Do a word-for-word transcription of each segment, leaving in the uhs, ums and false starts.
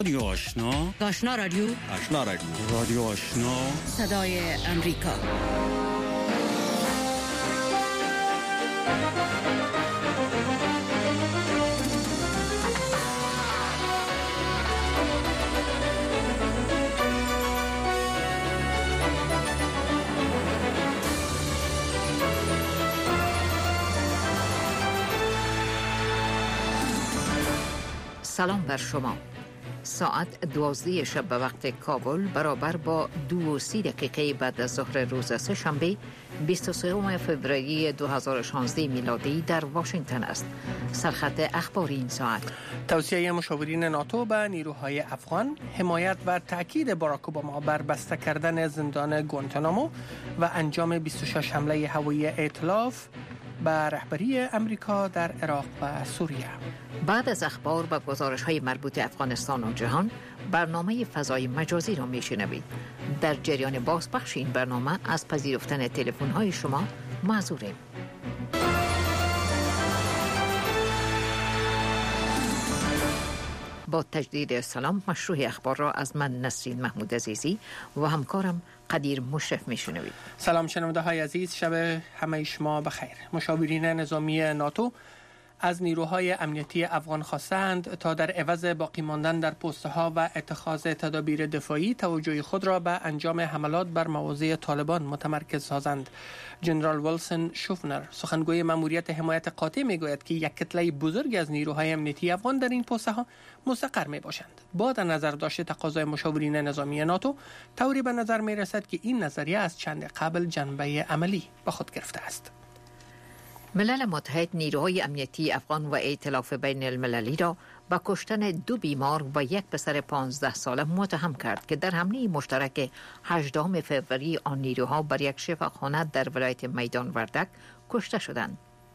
رادیو آشنا، آشنا رادیو، آشنا رادیو، رادیو آشنا، صدای امریکا. سلام بر شما. ساعت دوازده شب به وقت کابل برابر با دو و سی دقیقه بعد از ظهر روز سه‌شنبه بیست و سوم فوریه دو هزار و شانزده میلادی در واشنگتن است. سرخط اخبار این ساعت: توصیه مشاورین ناتو به نیروهای افغان، حمایت و تأکید باراک اوباما بر بسته کردن زندان گوانتانامو و انجام بیست و شش حمله هوایی ائتلاف به رهبری امریکا در عراق و سوریه. بعد از اخبار و گزارش‌های مربوط افغانستان و جهان، برنامه فضای مجازی را می‌شنوید. در جریان بازپخش این برنامه از پذیرفتن تلفن‌های شما معذوریم. با تجدید سلام، مشروع اخبار را از من نسرین محمود عزیزی و همکارم قدیر مشرف میشنوید. سلام شنونده های عزیز، شب همه شما بخیر. مشاورین نظامی ناتو از نیروهای امنیتی افغان خواستند تا در عوض باقی ماندن در پست‌ها و اتخاذ تدابیر دفاعی توجه خود را به انجام حملات بر مواضع طالبان متمرکز سازند. جنرال ویلسون شوفنر، سخنگوی ماموریت حمایت قاطع، میگوید که یک کتله بزرگ از نیروهای امنیتی افغان در این پست‌ها مستقر میباشند. با در نظر داشت تقاضای مشاورین نظامی ناتو، طوری به نظر میرسد که این نظریه از چند قبل جنبه عملی به خود گرفته است. ملل متحد نیروهای امنیتی افغان و ائتلاف بین المللی را با کشتن دو بیمار و یک پسر پانزده ساله متهم کرد که در حمله مشترک هجدهم فوریه آن نیروها بر یک شفاخانه در ولایت میدان وردک کشته شدند.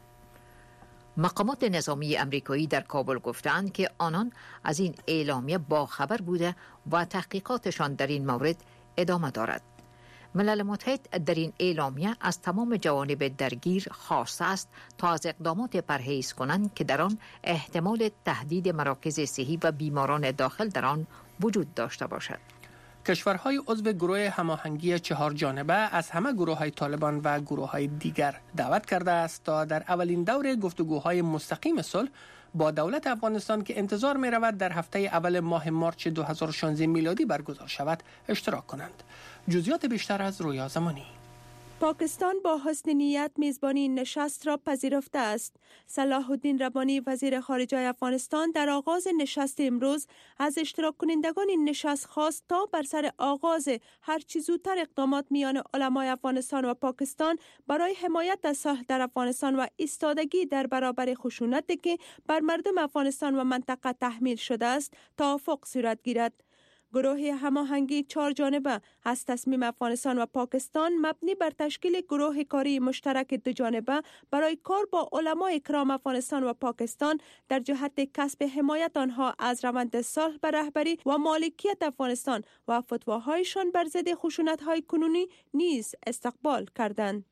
مقامات نظامی امریکایی در کابل گفتند که آنان از این اعلامیه باخبر بوده و تحقیقاتشان در این مورد ادامه دارد. ملل متحد در این اعلامیه از تمام جوانب درگیر خواسته است تا از اقدامات پرهیز کنند که در آن احتمال تهدید مراکز صحی و بیماران داخل در آن وجود داشته باشد. کشورهای عضو گروه هماهنگی چهار جانبه از همه گروه‌های طالبان و گروه‌های دیگر دعوت کرده است تا در اولین دور گفتگوهای مستقیم صلح با دولت افغانستان که انتظار می رود در هفته اول ماه مارچ دو هزار و شانزده میلادی برگزار شود اشتراک کنند. جزئیات بیشتر از رویا زمانی. پاکستان با حسن نیت میزبانی این نشست را پذیرفته است. صلاح الدین ربانی وزیر خارجه افغانستان در آغاز نشست امروز از اشتراک کنندگان این نشست خواست تا بر سر آغاز هر چه زودتر اقدامات میان علمای افغانستان و پاکستان برای حمایت از صلح در افغانستان و ایستادگی در برابر خشونتی که بر مردم افغانستان و منطقه تحمیل شده است توافق صورت گیرد. گروه هماهنگی چهار جانبه از تصمیم افغانستان و پاکستان مبنی بر تشکیل گروه کاری مشترک دو جانبه برای کار با علمای کرام افغانستان و پاکستان در جهت کسب حمایت آنها از روند صلح به رهبری و مالکیت افغانستان و فتواهایشان بر ضد خشونت‌های کنونی نیز استقبال کردند.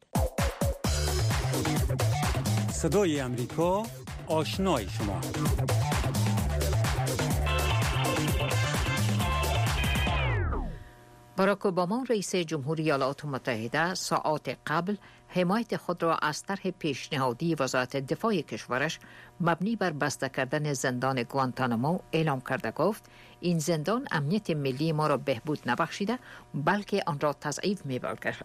صدای امریکا، آشنای شما. باراک اوباما رئیس جمهوری ایالات متحده ساعات قبل حمایت خود را از طرح پیشنهادی وزارت دفاع کشورش مبنی بر بسته کردن زندان گوانتانامو اعلام کرده. گفت این زندان امنیت ملی ما را بهبود نبخشیده بلکه آن را تضعیف می‌بخشد.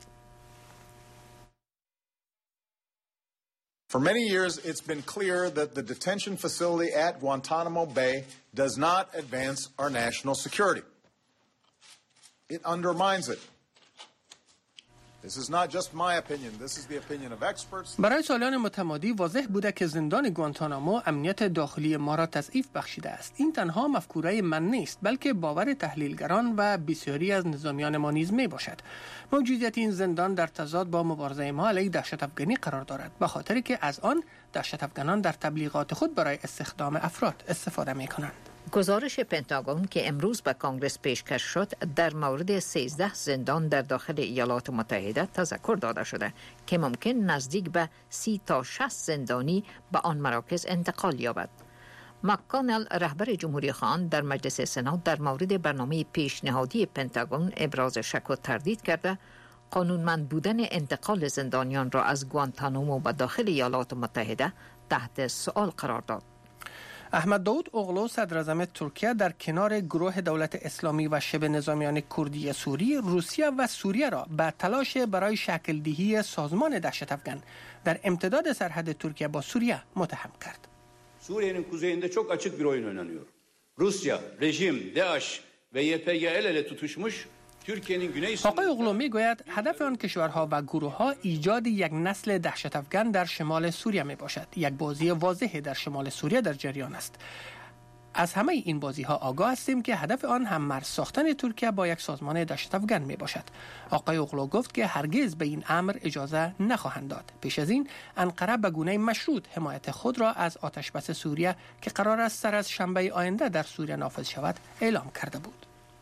For many years, it's been clear that the detention facility at Guantanamo Bay does not advance our national security. It undermines it. This is not just my opinion. This is the opinion of experts. برای سالان متمادی واضح بوده که زندان گوانتانامو امنیت داخلی ما را تضعیف بخشیده است. این تنها مفکوره من نیست بلکه باور تحلیلگران و بسیاری از نظامیان ما نیز می باشد. موجودیت این زندان در تضاد با مبارزه ما علیه دهشت افغانی قرار دارد، به خاطری که از آن دهشت افغانان در تبلیغات خود برای استخدام افراد استفاده می کنند. گزارش پنتاگون که امروز به کانگرس پیشکش شد در مورد سیزده زندان در داخل ایالات متحده تذکر داده شده که ممکن نزدیک به سی تا شصت زندانی به آن مراکز انتقال یابد. مک‌کانل رهبر جمهوری خواهان در مجلس سنا در مورد برنامه پیشنهادی پنتاگون ابراز شک و تردید کرده قانونمند بودن انتقال زندانیان را از گوانتانامو به داخل ایالات متحده تحت سؤال قرار داد. احمد داود اوغلو صدراعظم ترکیه در کنار گروه دولت اسلامی و شبه نظامیان کردی سوری، روسیه و سوریه را به تلاش برای شکل دهی سازمان دهشت افکن در امتداد سرحد ترکیه با سوریه متهم کرد. Suriye'nin kuzeyinde çok açık bir oyun oynanıyor. Rusya, rejim, DAEŞ ve Y P G el ele tutuşmuş. آقای اوغلو می گوید هدف آن کشورها و گروه ها ایجاد یک نسل دهشت افکن در شمال سوریه می باشد. یک بازی واضح در شمال سوریه در جریان است. از همه این بازی ها آگاه هستیم که هدف آن هم مرز ساختن ترکیه با یک سازمان دهشت افکن می باشد. آقای اوغلو گفت که هرگز به این امر اجازه نخواهند داد. پیش از این انقره به گونه مشروط حمایت خود را از آتشبس سوریه که قرار است سر از شنبه آینده در سوریه نافذ شود اعلام کرده بود.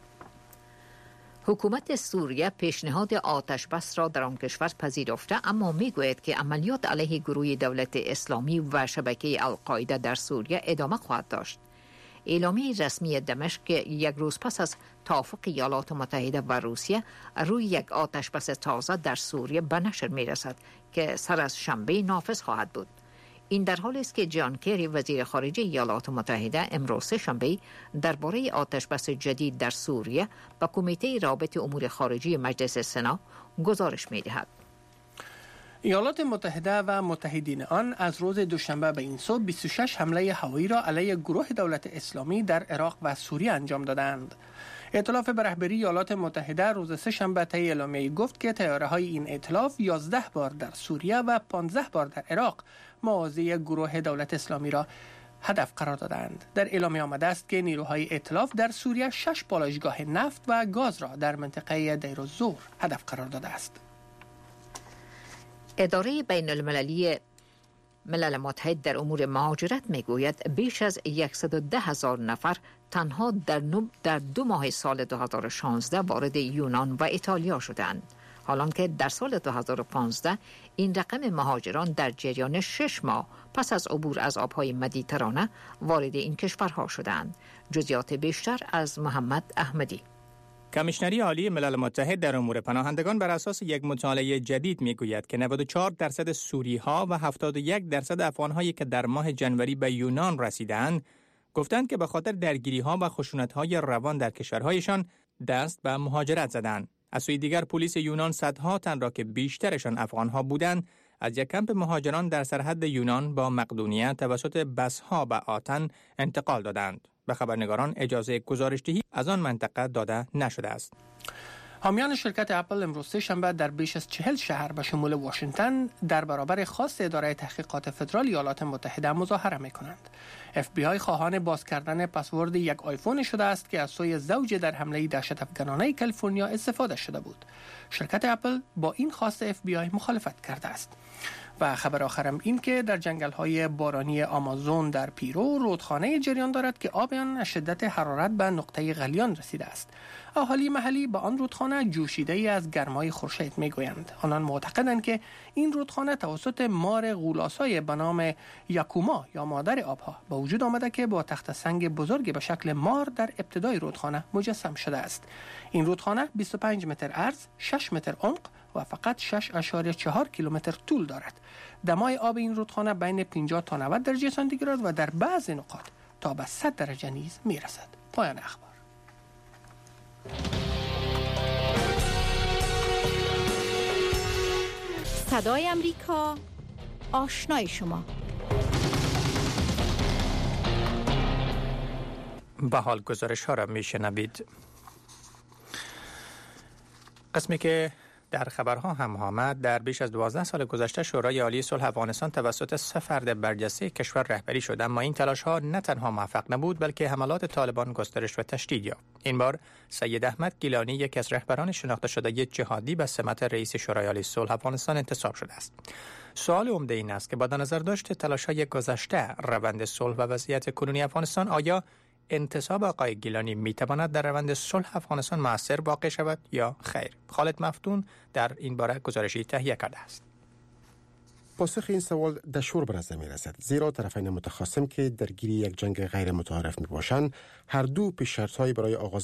حکومت سوریه پیشنهاد آتش بس را در آن کشور پذیرفته، اما میگوید که عملیات علیه گروه دولت اسلامی و شبکه القاعده در سوریه ادامه خواهد داشت. اعلامیه رسمی دمشق یک روز پس از توافق ایالات متحده و روسیه روی یک آتش بس تازه در سوریه به نشر میرسد که سر از شنبه نافذ خواهد بود. این در حالی است که جان کری وزیر خارجه ایالات متحده امروز شنبه درباره آتشبس جدید در سوریه به کمیته رابطه امور خارجی مجلس سنا گزارش می‌دهد. ایالات متحده و متحدین آن از روز دوشنبه به این سو بیست و شش حمله هوایی را علیه گروه دولت اسلامی در عراق و سوریه انجام دادند. ائتلاف به رهبری ایالات متحده روز سه‌شنبه طی اعلامیه‌ای گفت که طیاره‌های این ائتلاف یازده بار در سوریه و پانزده بار در عراق مواضع گروه دولت اسلامی را هدف قرار دادند. در اعلامیه آمده است که نیروهای ائتلاف در سوریه شش پالایشگاه نفت و گاز را در منطقه دیر الزور هدف قرار داده است. اداره بین المللی ملل متحد در امور مهاجرت میگوید بیش از صد و ده هزار نفر تنها در, در دو ماه سال دو هزار و شانزده وارد یونان و ایتالیا شدند، حالان که در سال دو هزار و پانزده این رقم مهاجران در جریان شش ماه پس از عبور از آبهای مدیترانه وارد این کشورها شدند. جزئیات بیشتر از محمد احمدی. کمیشنری عالی ملل متحد در امور پناهندگان بر اساس یک مطالعه جدید میگوید که نود و چهار درصد سوری‌ها و هفتاد و یک درصد افغان‌هایی که در ماه جنوری به یونان رسیدند گفتند که به خاطر درگیری‌ها و خشونت‌های روان در کشورهایشان دست به مهاجرت زدند. از سوی دیگر پلیس یونان صدها تن را که بیشترشان افغان‌ها بودند از یک کمپ مهاجران در سرحد یونان با مقدونیه توسط بس‌ها به آتن انتقال دادند. به خبرنگاران اجازه گزارش‌دهی از آن منطقه داده نشده است. حامیان شرکت اپل امروز سه‌شنبه در بیش از چهل شهر به شمول واشنگتن در برابر خواست اداره تحقیقات فدرال ایالات متحده مظاهره می‌کنند. اف بی آی خواهان باز کردن پسورد یک آیفون شده است که از سوی زوج در حمله دهشت افکنانه کالیفرنیا استفاده شده بود. شرکت اپل با این خواست اف بی آی مخالفت کرده است. و خبر آخرم این که در جنگل‌های بارانی آمازون در پیرو رودخانه جریان دارد که آب آن از شدت حرارت به نقطه غلیان رسیده است. اهالی محلی با آن رودخانه جوشیده‌ای از گرمای خورشید می‌گویند. آنان معتقدند که این رودخانه توسط مار غولاسای به نام یاکوما یا مادر آبها به وجود آمده که با تخت سنگ بزرگی به شکل مار در ابتدای رودخانه مجسم شده است. این رودخانه بیست و پنج متر عرض، شش متر عمق و فقط شش اشاری چهار کیلومتر طول دارد. دمای آب این رودخانه بین پنجاه تا نود درجه سانتیگراد و در بعضی نقاط تا به صد درجه نیز میرسد. پایان اخبار. صدای امریکا، آشنای شما. به حال گزارش ها را میشنوید. قسمی که در خبرها هم آمد، در بیش از دوازده سال گذشته شورای عالی صلح افغانستان توسط سه فرد برجسته کشور رهبری شد، اما این تلاش ها نه تنها موفق نبود بلکه حملات طالبان گسترش و تشدید یافت. این بار سید احمد گیلانی، یکی از رهبران شناخته شده جهادی، به سمت رئیس شورای عالی صلح افغانستان انتصاب شده است. سوال عمده این است که با نظر داشت تلاش های گذشته، روند صلح و وضعیت کنونی افغانستان، آیا انتصاب آقای گیلانی میتواند در روند صلح افغانستان مؤثر واقع شود یا خیر؟ خالد مفتون در این باره گزارشی تهیه کرده است. پاسخ این سوال دشوار به نظر می رسد، زیرا طرفین متخاصم که درگیری یک جنگ غیر متعارف می باشند هر دو پیش شرط‌های برای آغاز